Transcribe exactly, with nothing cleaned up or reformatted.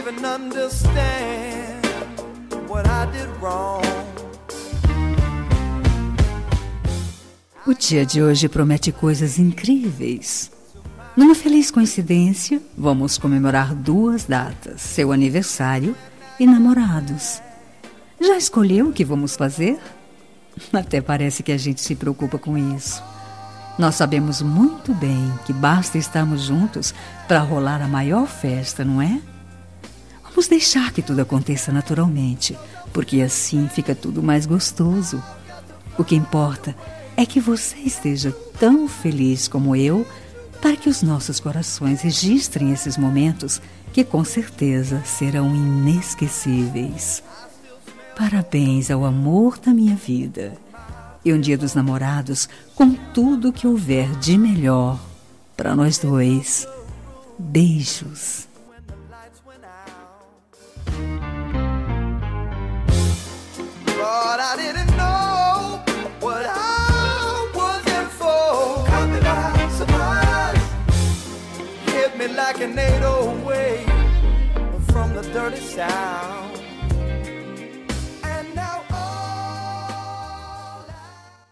even understand what I did wrong. O dia de hoje promete coisas incríveis. Numa feliz coincidência, vamos comemorar duas datas, seu aniversário e namorados. Já escolheu o que vamos fazer? Até parece que a gente se preocupa com isso. Nós sabemos muito bem que basta estarmos juntos para rolar a maior festa, não é? Vamos deixar que tudo aconteça naturalmente, porque assim fica tudo mais gostoso. O que importa é que você esteja tão feliz como eu, para que os nossos corações registrem esses momentos que com certeza serão inesquecíveis. Parabéns ao amor da minha vida. E um dia dos namorados com tudo que houver de melhor para nós dois. Beijos. But I didn't know what I was in for. Caught me by surprise. Hit me like an eight oh wave from the dirty south.